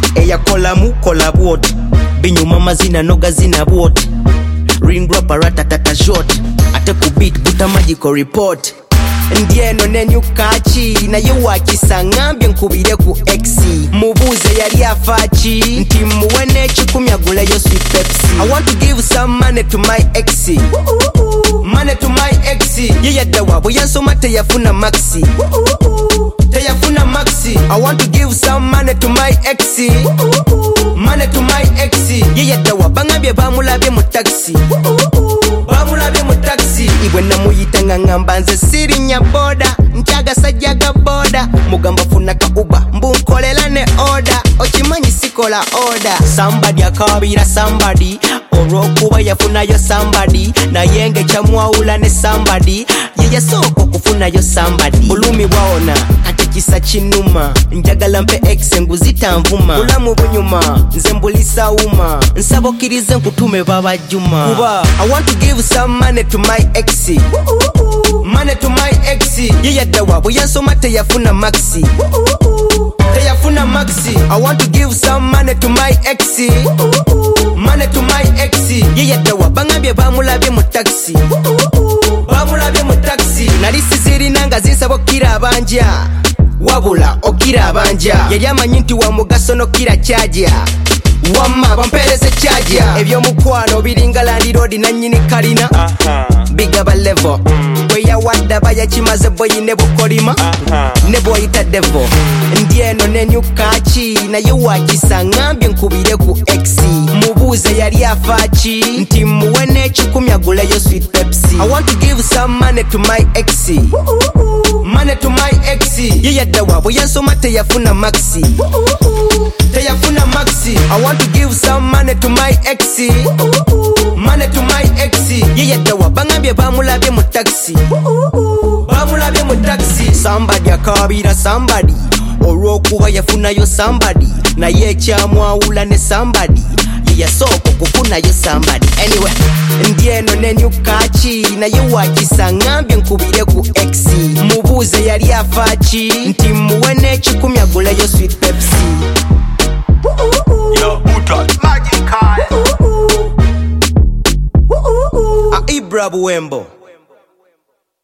eyakolamu kola bwoti binyuma amazina noga zina bwoti ring rapper ratatata short ate ku beat buta magical report ndieno nenyukachi naye wakisa ngambye nkubire ku X mubuze yali afachi nti muwe n'ekikumi aguleyo sweet Pepsi. I want to give some money to my ex, money to my ex. Ye yadda wabwe yansoma teyafuna maxi, teyafuna maxi. I want to give some money to my ex, money to my ex. Ye yadda wabangambye bamulabye mu taxi, bamulabye mu taxi. Ibwe namuyita ngamba nze sirinya boda njaga sajjaga boda mugamba funa ka uba mbunkolela ne order okimanyi sikola order. Somebody akabira somebody olwokuba yafunayo somebody naye ng'ekyamwawula ne somebody ye yasooka okufunayo somebody. Bulumi bwawona ate kisa kinuma njagala mpe ex nguzitanvuma bulamu bunyuma nze mbulisa uma nsaba okkirize nkutume babajjuma kuba I want to give some money to my ex, money to my ex. Ye yadda wabwe yansoma teyafuna maxi, teyafuna maxi. I want to give some money to my ex, money to my ex. Ye yadda wabangambye bamulabye mu taxi, bamulabye mu taxi. Nali sizirina nga zinsaba okkira abanja wabula okkira abanja yali amanyi nti wa mugaso nokkira kyaja wamma bampeereze kyaja ebyomukwano biringa Land Road nannyini kalina bigaba level bweyawadda bayakimaze boyine bukolima ne bwoyita devo ndieno nenyukachi naye wakisa ngambye nkubire ku X mubuze yali afachi nti muwe n'ekikumi aguleyo sweet Pepsi. I want to give some money to my ex, money to my ex. Ye yadda wabwe yansoma teyafuna maxi, teyafuna maxi. I want to give some money to my ex, money to my ex. Ye yadda wabangambye bamulabye mu taxi, bamulabye mu taxi. Somebody akabira somebody olwokuba yafunayo somebody naye ekyamwawula ne somebody ye yasooka okufunayo somebody. Anyway ndieno nenyukachi naye wakisa ngambye nkubire ku X mubuze yali afachi nti muwe n'ekikumi aguleyo sweet Pepsi. Yo, Butot Magical Ibra Buwembo.